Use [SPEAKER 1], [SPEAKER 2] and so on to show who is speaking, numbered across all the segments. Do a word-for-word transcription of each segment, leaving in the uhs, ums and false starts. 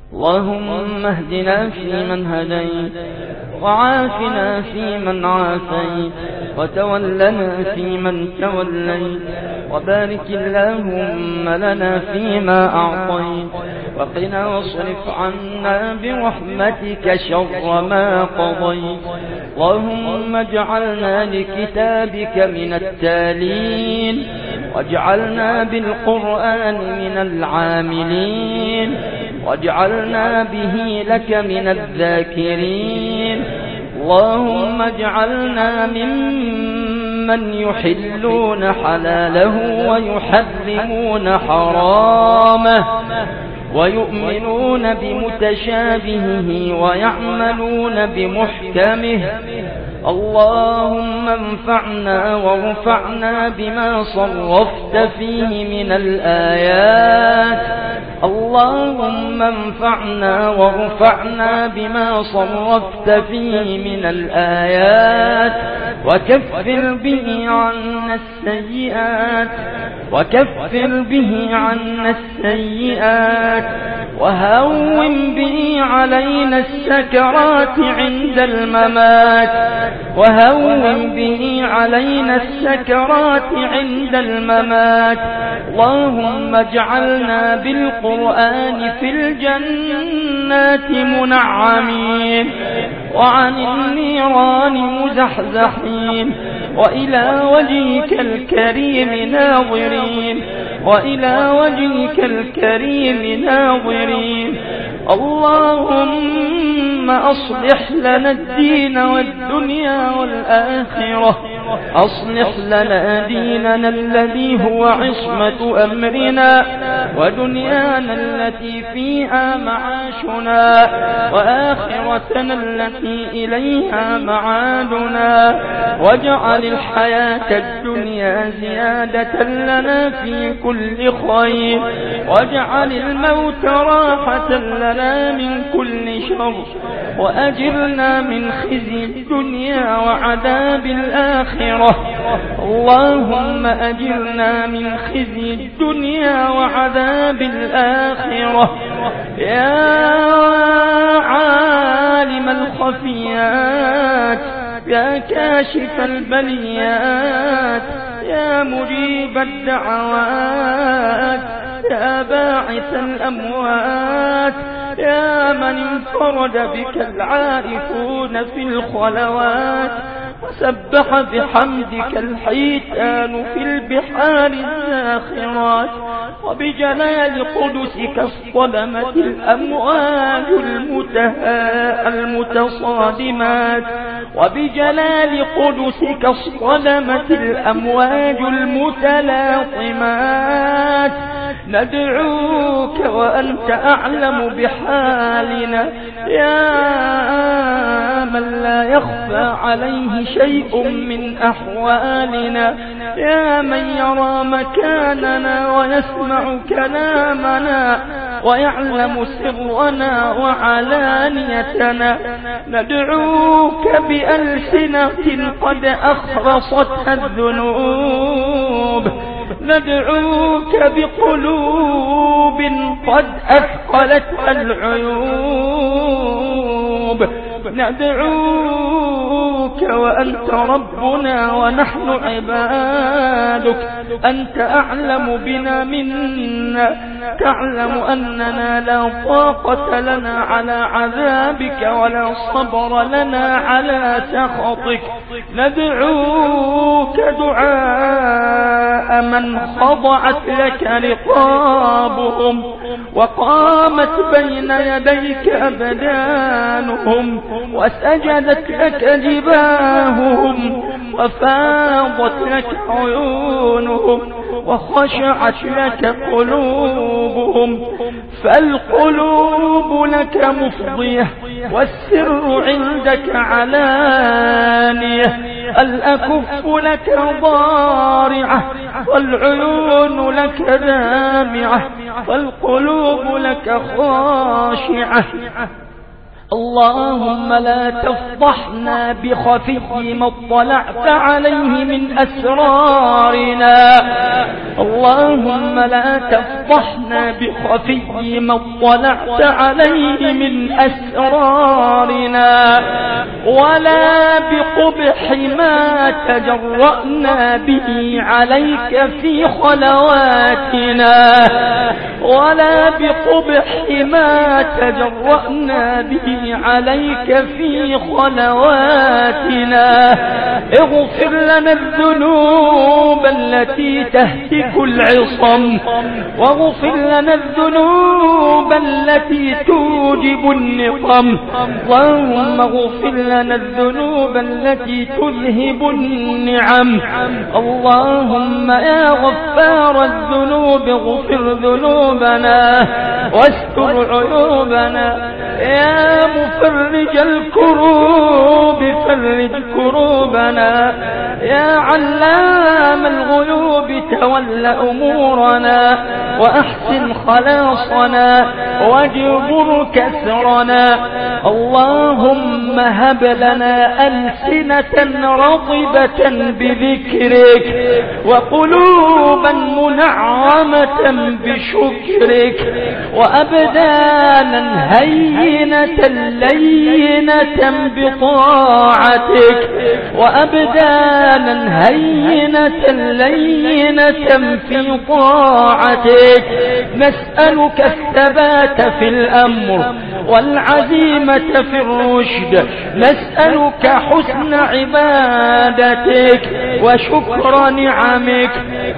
[SPEAKER 1] اللهم اهدنا فيمن هديت، وعافنا فيمن عافيت، وتولنا فيمن توليت، وبارك اللهم لنا فيما أعطيت، وقنا واصرف عنا برحمتك شر ما قضيت. اللهم اجعلنا لكتابك من التالين، واجعلنا بالقرآن من العاملين، واجعلنا به لك من الذاكرين. اللهم اجعلنا ممن يحلون حلاله ويحرمون حرامه، ويؤمنون بمتشابهه ويعملون بمحكمه. اللهم انفعنا وارفعنا بما صرفت فيه من الآيات. اللهم انفعنا وارفعنا بما صرفت فيه من الآيات، وكفر به عنا السيئات، وكفر به عنا السيئات، وهون به علينا السكرات عند الممات، وهون به علينا السكرات عند الممات. اللهم اجعلنا بالقرآن في الجنات منعمين، وعن النيران مزحزحين، وإلى وجهك الكريم ناظرين، وإلى وجهك الكريم ناظرين. اللهم أصلح لنا الدين والدنيا والآخرة. أصلح لنا ديننا الذي هو عصمة أمرنا، ودنيانا التي فيها معاشنا، وآخرتنا التي إليها معادنا. واجعل الحياة الدنيا زيادة لنا في كل خير، واجعل الموت راحة لنا من كل شر، وأجرنا من خزي الدنيا وعذاب الآخرة. اللهم أجرنا من خزي الدنيا وعذاب الآخرة. يا عالم الخفيات، يا كاشف البليات، يا مجيب الدعوات، يا باعث الأموات، يا من انفرد بك العارفون في الخلوات، وسبح بحمدك الحيتان في البحار الزاخرات، وبجلال قدسك اصطدمت الأمواج المتصادمات، وبجلال قدسك اصطدمت الأمواج المتلاطمات. ندعوك وأنت أعلم بحالنا، يا من لا يخفى عليه شيء من أحوالنا، يا من يرى مكاننا ويسمع كلامنا ويعلم سرنا وعلانيتنا. ندعوك بألسنة قد أخرصتها الذنوب، ندعوك بقلوب قد أثقلتها العيوب، ندعوك وأنت ربنا ونحن عبادك. أنت أعلم بنا منا، تعلم أننا لا طاقة لنا على عذابك ولا صبر لنا على سخطك. ندعوك دعاء من خضعت لك رقابهم، وقامت بين يديك أبدانهم، وسجدت لك جباههم، وفاضت لك عيونهم، وخشعت لك قلوبهم. فالقلوب لك مفضية، والسر عندك علانية، الأكف لك ضارعة، والعيون لك دامعة، والقلوب لك خاشعة. اللهم لا تفضحنا بخفي ما اطلعت عليه من أسرارنا. اللهم لا تفضحنا بخفي ما اطلعت عليه من أسرارنا، ولا بقبح ما تجرأنا به عليك في خلواتنا، ولا بقبح ما تجرأنا به عليك في خلواتنا. اغفر لنا الذنوب التي تهتك العصم، واغفر لنا الذنوب التي توجب النقم. اللهم اغفر لنا الذنوب التي تذهب النعم. اللهم يا غفار الذنوب اغفر ذنوبنا واستر عيوبنا، يا مفرج الكروب فرج كروبنا، يا علام الغيوب تول أمورنا وأحسن خلاصنا واجبر كسرنا. اللهم هب لنا ألسنة رطبة بذكرك، وقلوبا منعمة بشكرك، وأبدانا هينة لينة بطاعتك، وأبدانا هينة لينة في طاعتك. نسألك الثبات في الأمر والعزيمة في الرشد، نسألك حسن عبادتك وشكر نعمك.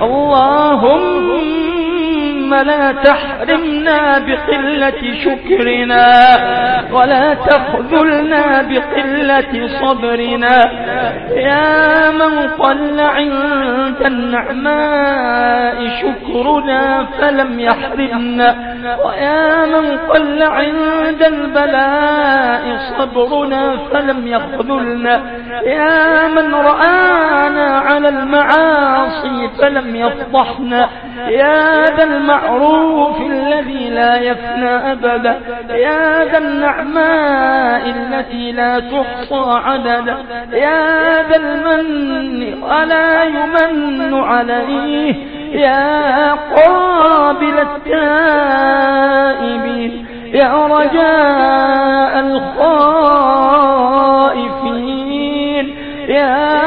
[SPEAKER 1] اللهم لا تحرمنا بقلة شكرنا، ولا تخذلنا بقلة صبرنا. يا من قل عند النعماء شكرنا فلم يحرمنا، ويا من قل عند البلاء صبرنا فلم يخذلنا. يا من رآنا على المعاصي فلم يفضحنا، يا ذا المعروف الذي لا يفنى أبدا، يا ذا النعماء التي لا تحصى عددا، يا ذا المن ولا يمن عليه، يا قابل التائبين، يا رجاء الخائفين، يا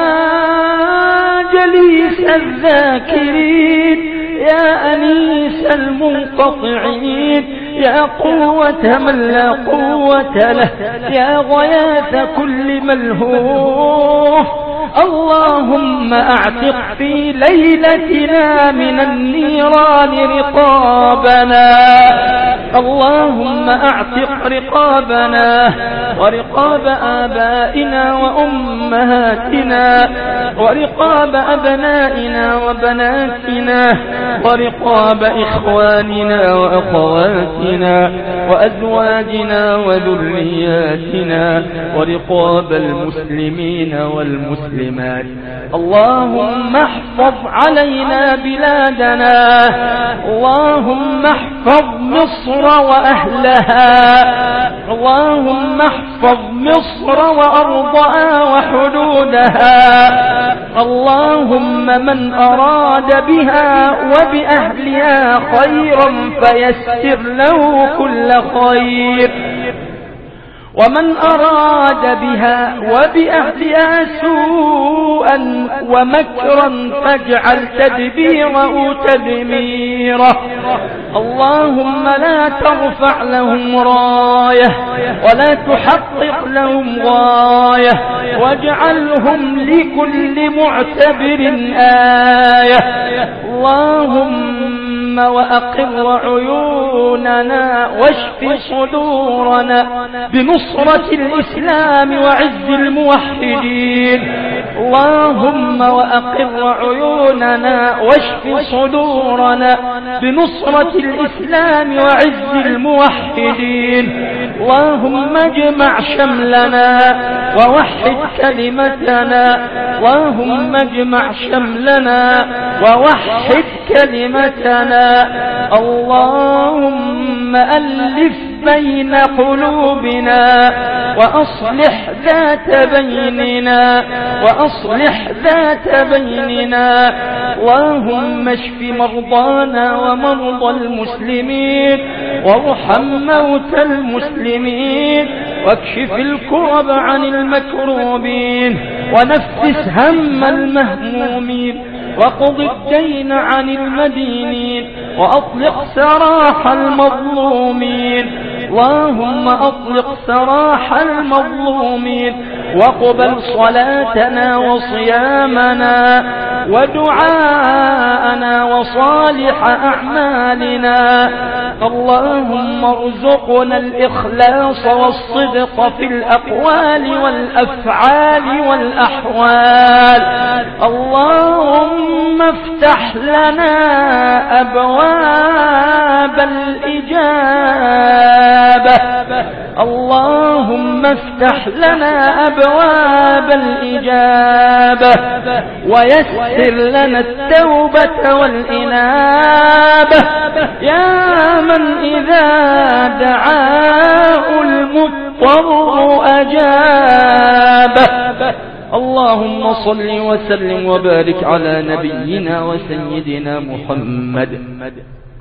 [SPEAKER 1] جليس الذاكرين، يا أنيس المنقطعين، يا قوة من لا قوة له، يا غياث كل ملهوف. اللهم اعتق في ليلتنا من النيران رقابنا، اللهم اعتق رقابنا ورقاب آبائنا وأمهاتنا ورقاب أبنائنا وبناتنا ورقاب إخواننا وأخواتنا وأزواجنا وذرياتنا ورقاب المسلمين والمسلمات. اللهم احفظ علينا بلادنا، اللهم احفظ مصر وأهلها، اللهم احفظ مصر وأرضها وحدودها. اللهم من أراد بها وبأهلها خيرا فيسر له كل خير، ومن أراد بها وبأهلها سوءا ومكرا فاجعل تدبيره تدميره. اللهم لا ترفع لهم راية ولا تحقق لهم غاية، واجعلهم لكل معتبر آية. اللهم وأقر عيوننا واشف صدورنا بنصرة الإسلام وعز الموحدين. اللهم وأقر عيوننا واشف صدورنا بنصرة الإسلام وعز الموحدين. اللهم اجمع شملنا ووحد كلمتنا، اللهم اجمع شملنا ووحد كلمتنا. اللهم ألف بين قلوبنا وأصلح ذات بيننا وأصلح ذات بيننا. اللهم اشف مرضانا ومرضى المسلمين وارحم موتى المسلمين واكشف الكرب عن المكروبين ونفس هم المهمومين وقض الدين عن المدينين وأطلق سراح المظلومين. اللهم أطلق سراح المظلومين وقبل صلاتنا وصيامنا ودعاءنا وصالح أعمالنا. اللهم ارزقنا الإخلاص والصدق في الأقوال والأفعال والأحوال. اللهم افتح لنا أبواب الإجابة. اللهم افتح لنا أبواب الإجابة ويسر لنا التوبة والإنابة يا من إذا دعاه المضطر أجابه. اللهم صل وسلم وبارك على نبينا وسيدنا محمد.